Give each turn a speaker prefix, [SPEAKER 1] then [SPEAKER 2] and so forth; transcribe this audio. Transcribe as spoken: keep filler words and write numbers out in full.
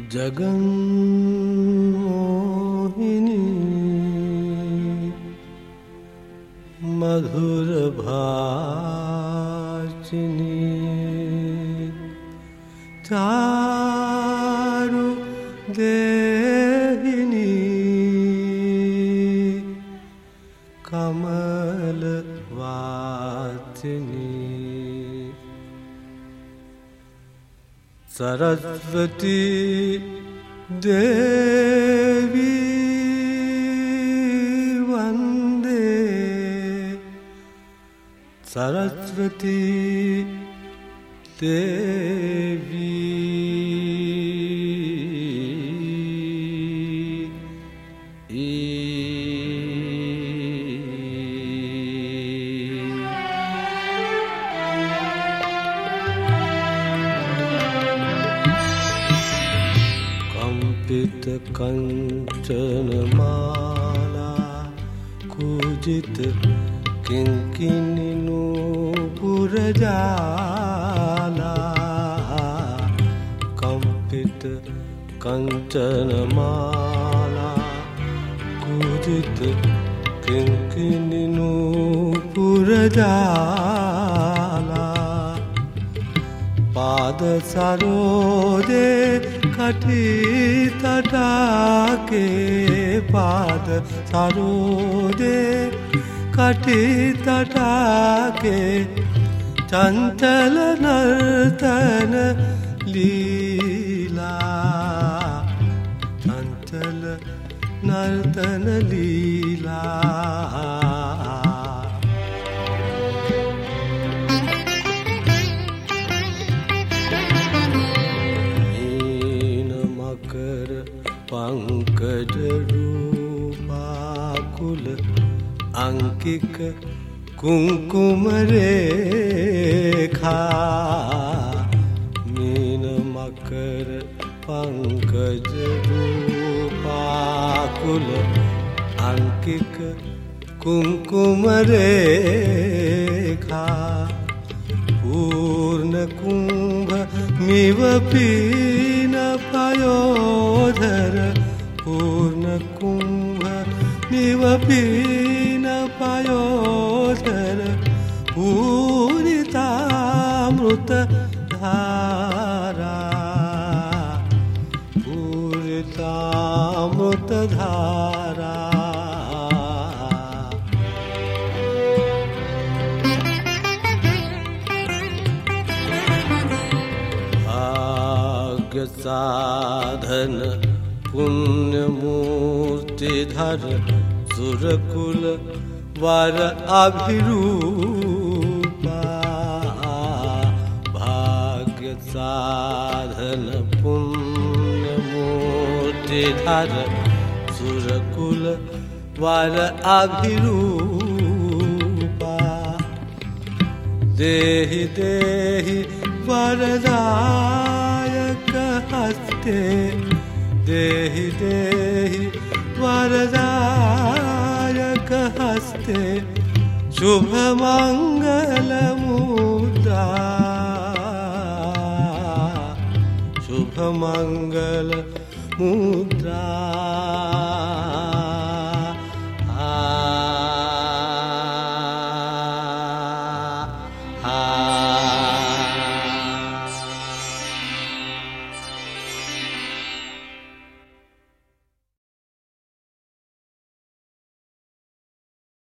[SPEAKER 1] जगन्मोहिनी मधुर भाषिणी चारु देहिनी कमल वासिनी सरस्वती देवी वंदे सरस्वती देवी कंपित कंचन माला कूजित किंकिनी नूपुर जाला कंपित कंचन माला कूजित किंकिनी नूपुर जाला पाद सरोदे कटी तटाके पाद सरोदे कटी तटाके चंचल नर्तन लीला चंचल नर्तन लीला पंकज रूपाकुल अंकिक कुंकुम रेखा मीन मकर पंकज रूपाकुल अंकिक कुंकुम रेखा पूर्ण कुंभ मिव पीन पयोधर पूर्ण कुंभ मिव पीन पयोधर पूरितामृत धारा पूरितामृत धारा साधन पुण्य मूर्तिधर सुरकुल वर अभिरूपा भाग्य साधन पुण्य मूर्तिधर सुरकुल वर अभिरूपा देहि देहि वरदायक हस्ते देहि देहि वरदायक हस्ते शुभ मंगल मुद्रा शुभ मंगल मुद्रा